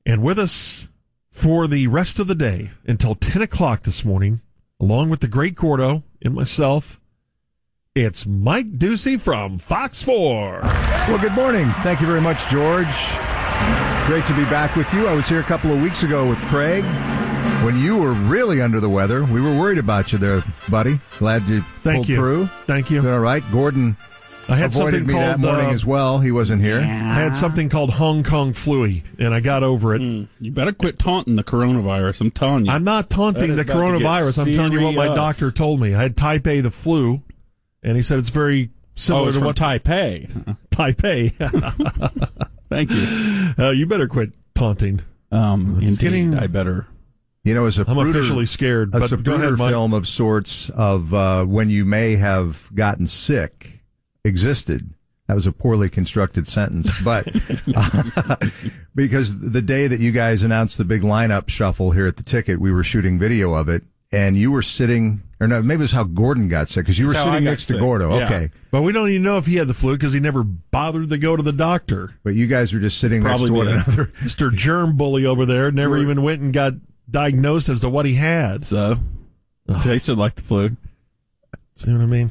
And with us for the rest of the day until 10 o'clock this morning, along with the great Gordo and myself, it's Mike Ducey from Fox 4. Well, good morning. Thank you very much, George. Great to be back with you. I was here a couple of weeks ago with Craig when you were really under the weather. We were worried about you there, buddy. Glad you pulled through. Thank you. All right. Gordon avoided me that morning as well. He wasn't here. Yeah. I had something called Hong Kong flu, and I got over it. You better quit taunting the coronavirus. I'm telling you. I'm not taunting the coronavirus. I'm telling you what my doctor told me. I had type A, the flu, and he said it's very similar to what Taipei. Taipei. Thank you. You better quit taunting. Indeed, I better. You know, I'm officially scared. A but go ahead, Mike. film of sorts of when you may have gotten sick existed. That was a poorly constructed sentence, but because the day that you guys announced the big lineup shuffle here at the Ticket, we were shooting video of it, and you were sitting, or no, maybe it was how Gordon got sick, because you were sitting next to Gordo. Yeah. Okay. But we don't even know if he had the flu because he never bothered to go to the doctor. But you guys were just sitting next to one another. Mr. Germ Bully over there never even went and got diagnosed as to what he had. So, tasted like the flu. See what I mean?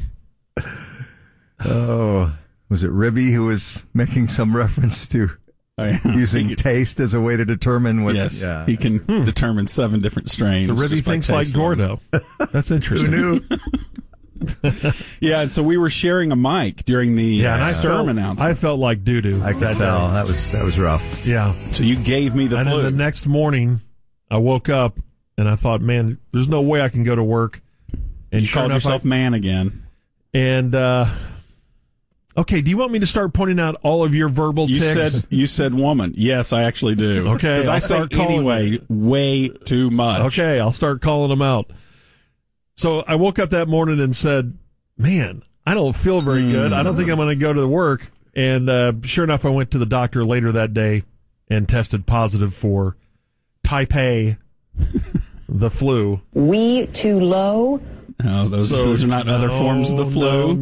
Oh, was it Ribby who was making some reference to using taste as a way to determine what? Yes, he can determine 7 different strains. So Ribby thinks like Gordo. That's interesting. Who knew? Yeah, and so we were sharing a mic during the Sturm announcement. I felt like doo-doo. I could tell. That was rough. Yeah. So you gave me the flu. And then the next morning, I woke up and I thought, man, there's no way I can go to work. And you called yourself man again. And, okay, do you want me to start pointing out all of your verbal tics? You said woman. Yes, I actually do. Okay. Because I say anyway way too much. Okay, I'll start calling them out. So I woke up that morning and said, man, I don't feel very good. I don't think I'm going to go to work. And sure enough, I went to the doctor later that day and tested positive for type A, the flu. We too low? No, those are not other forms of the flu.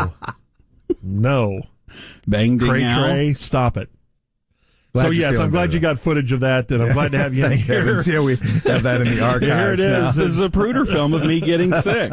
No. Bang, ding, Cray, stop it. So, yes, I'm glad you got footage of that, and I'm glad to have you in here. Yeah, we have that in the archives. Here it is. This is a Zapruder film of me getting sick.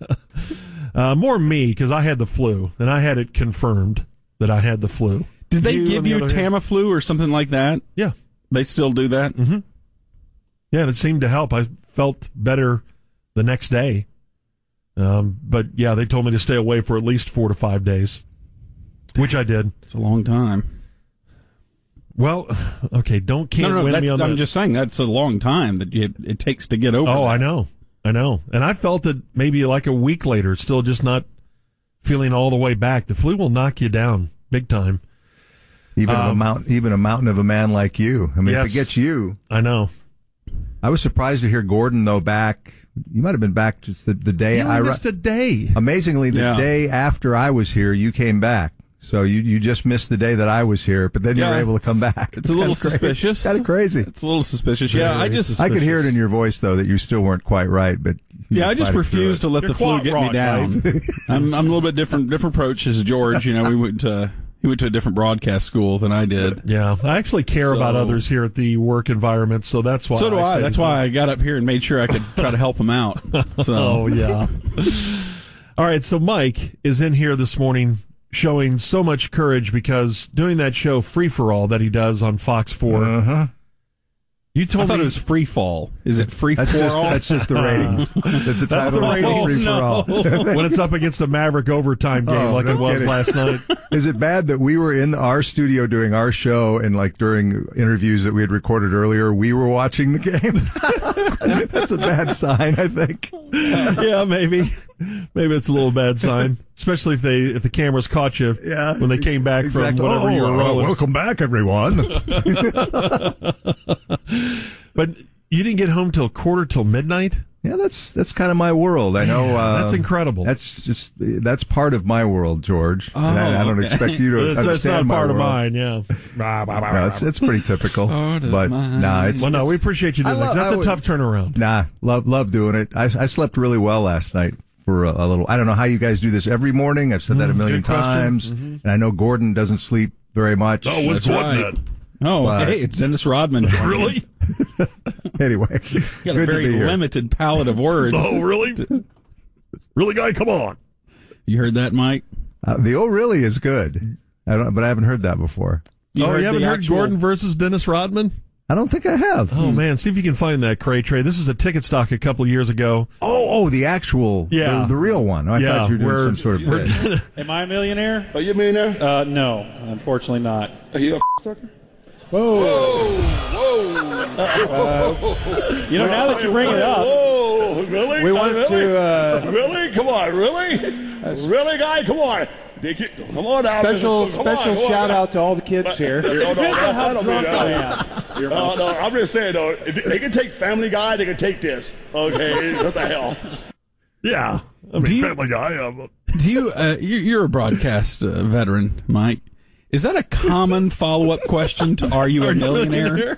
More me, because I had the flu, and I had it confirmed that I had the flu. Did they give you Tamiflu or something like that? Yeah. They still do that? Mm-hmm. Yeah, and it seemed to help. I felt better the next day. But, yeah, they told me to stay away for at least 4 to 5 days, which I did. It's a long time. Well, okay, can't win me on that. I'm just saying that's a long time that it takes to get over. Oh, that. I know. And I felt it maybe like a week later, still just not feeling all the way back. The flu will knock you down big time. Even a mountain of a man like you. I mean, yes, if it gets you. I know. I was surprised to hear Gordon, though, back. You might have been back just the day I missed a day. Amazingly, the day after I was here, you came back. So you just missed the day that I was here, but then you were able to come back. It's a little suspicious. Kind of crazy. It's a little suspicious. Yeah, I could hear it in your voice though that you still weren't quite right, but I just refuse to let the flu get me down. I'm a little bit different approach as George. You know, he went to a different broadcast school than I did. Yeah, I actually care about others here at the work environment, so that's why. So do I. That's why I got up here and made sure I could try to help him out. So. Oh yeah. All right, so Mike is in here this morning, showing so much courage because doing that show Free for All that he does on Fox 4. You told me it was Free Fall. Is it Free for All? That's just the ratings. The title is Free for All. When it's up against a Maverick overtime game like it was last night. Is it bad that we were in our studio doing our show and like during interviews that we had recorded earlier, we were watching the game? That's a bad sign, I think. Yeah, maybe. Maybe it's a little bad sign, especially if the cameras caught you when they came back from whatever you were rolling. Welcome back, everyone. But you didn't get home till midnight? Yeah, that's kind of my world. I know. That's incredible. That's part of my world, George. Oh, and I don't expect you to understand that's not my part world. of mine. Yeah. No, it's pretty typical. But no, we appreciate you doing that. That's a tough turnaround. Love doing it. I slept really well last night for a little. I don't know how you guys do this every morning. I've said that a million times, and I know Gordon doesn't sleep very much. Oh, what's right. Oh, But- hey, it's Dennis Rodman. Really? Anyway, You got a very limited palette of words. Oh, really? Really, guy? Come on. You heard that, Mike? The "oh really" is good. But I haven't heard that before. You haven't the heard actual- Gordon versus Dennis Rodman? I don't think I have. Oh, man. See if you can find that, Cray Trey. This is a ticket stock a couple years ago. Oh, the actual, Yeah. the real one. I thought you were doing some sort of bit. Am I a millionaire? Are you a millionaire? No, unfortunately not. Are you a sucker? You know, now that you bring it up, Whoa, really? we want really? to Really? Come on, really? Really, guy? Come on. Come on out. special Come on, come on. shout out to all the kids here. No, Depends on how that'll be drunk I that. am. No, I'm just saying, though, if they can take Family Guy, they can take this. Okay, what the hell? Yeah. I mean, Do you- Family Guy. Do you? You're a broadcast veteran, Mike. Is that a common follow-up question to "Are you a millionaire?"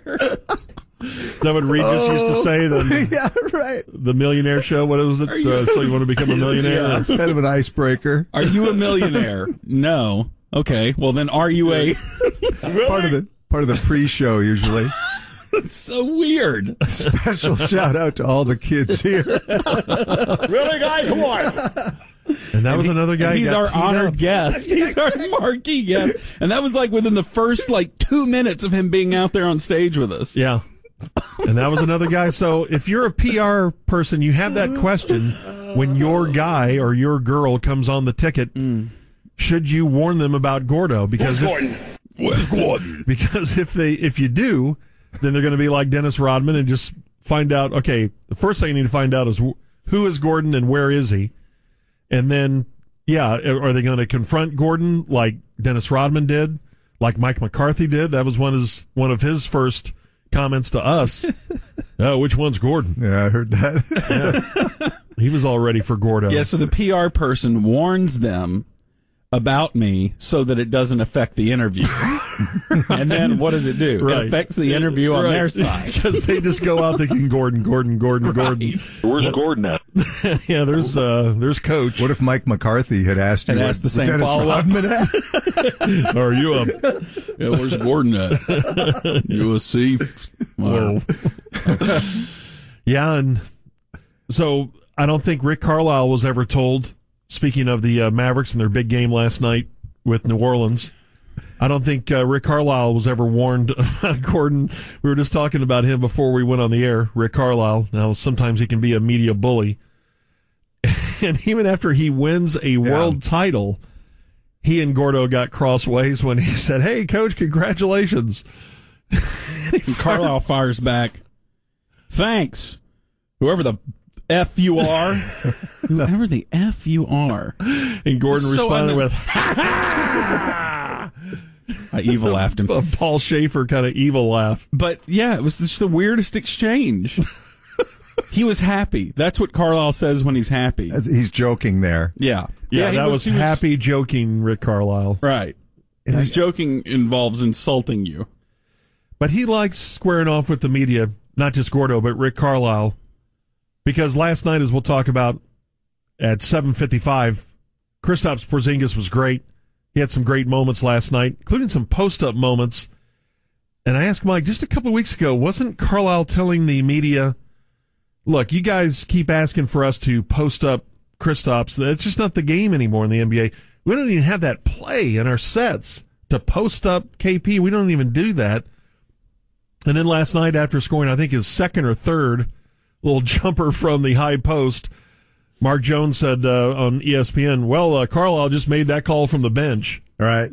Is that what Regis used to say? Yeah, right. The Millionaire Show? What was it? you- So you want to become a millionaire? Yeah. It's kind of an icebreaker. Are you a millionaire? No. Okay. Well, then, are you a? Really? Part of the pre-show usually. It's so weird. Special shout out to all the kids here. Really, guy? Come on. And that was another guy. He's got our teed honored up. guest. He's our marquee guest, and that was like within the first 2 minutes of him being out there on stage with us. Yeah. And that was another guy. So if you're a PR person, you have that question when your guy or your girl comes on the ticket. Should you warn them about Gordo? Because Where's Gordon? Because if you do, then they're going to be like Dennis Rodman and just find out. Okay, the first thing you need to find out is who is Gordon and where is he, and then are they going to confront Gordon like Dennis Rodman did, like Mike McCarthy did? That was one of his first comments to us. Oh, which one's Gordon? Yeah, I heard that. Yeah. He was all ready for Gordo. Yeah, so the PR person warns them about me so that it doesn't affect the interview. And then what does it do? Right. It affects the interview on their side. Because they just go out thinking Gordon. Right. Where's Gordon at? Yeah, there's Coach. What if Mike McCarthy had asked you? And asked the same Dennis follow-up. Rodman at? Are you a Yeah, where's Gordon at? USC? Wow. Yeah, and so I don't think Rick Carlisle was ever told, speaking of the Mavericks and their big game last night with New Orleans, I don't think Rick Carlisle was ever warned about Gordon. We were just talking about him before we went on the air, Rick Carlisle. Now, sometimes he can be a media bully. And even after he wins a world title, he and Gordo got crossways when he said, "Hey, Coach, congratulations." And Carlisle fires back, "Thanks, whoever the F you are." Whoever the F you are. And Gordon responded with, "Ha ha!" I evil laughed him. A Paul Schaefer kind of evil laugh. But yeah, it was just the weirdest exchange. He was happy. That's what Carlisle says when he's happy. He's joking there. Yeah. Yeah, he that was he happy, joking Rick Carlisle. Right. And his joking involves insulting you. But he likes squaring off with the media, not just Gordo, but Rick Carlisle. Because last night, as we'll talk about at 7:55, Kristaps Porzingis was great. He had some great moments last night, including some post-up moments. And I asked Mike, just a couple of weeks ago, wasn't Carlisle telling the media, look, you guys keep asking for us to post up Kristaps. It's just not the game anymore in the NBA. We don't even have that play in our sets to post up KP. We don't even do that. And then last night, after scoring, I think his second or third little jumper from the high post, Mark Jones said on ESPN, well, Carlisle just made that call from the bench. All right.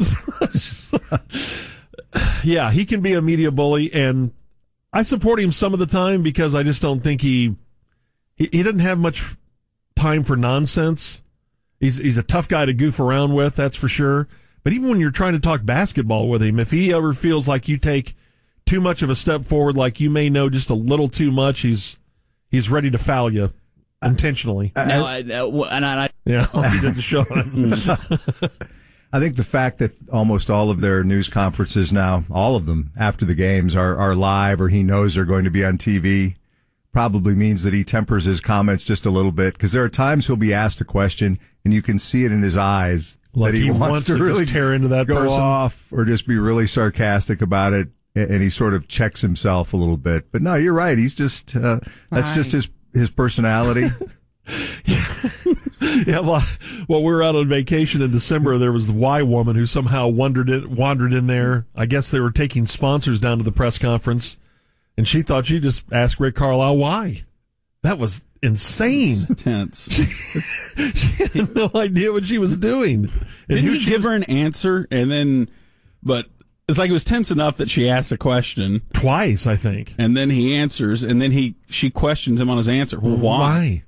Yeah, he can be a media bully, and I support him some of the time because I just don't think he doesn't have much time for nonsense. He's a tough guy to goof around with, that's for sure. But even when you're trying to talk basketball with him, if he ever feels like you take too much of a step forward, like you may know just a little too much, he's ready to foul you intentionally. I Yeah, he did the show. I think the fact that almost all of their news conferences now, all of them after the games are live, or he knows they're going to be on TV, probably means that he tempers his comments just a little bit, because there are times he'll be asked a question and you can see it in his eyes Like that he wants to really tear into that go person. off or just be really sarcastic about it. and he sort of checks himself a little bit. But no, you're right. He's just that's just his personality. Yeah, well, we were out on vacation in December. There was the Y woman who somehow wandered in there. I guess they were taking sponsors down to the press conference, and she thought she'd just ask Rick Carlisle why. That was insane. Tense. She had no idea what she was doing. And Didn't he give her an answer, but it's like it was tense enough that she asked a question twice, I think, and then he answers, and then she questions him on his answer. Well, why?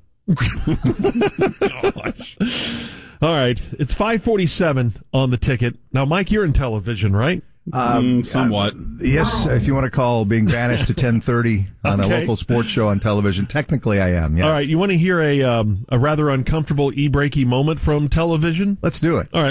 Gosh. All right, it's 5:47 on the ticket. Now, Mike, you're in television, right? Somewhat. Yes, if you want to call being banished to 10:30 on a local sports show on television. Technically, I am, yes. All right, you want to hear a rather uncomfortable e-breaky moment from television? Let's do it. All right.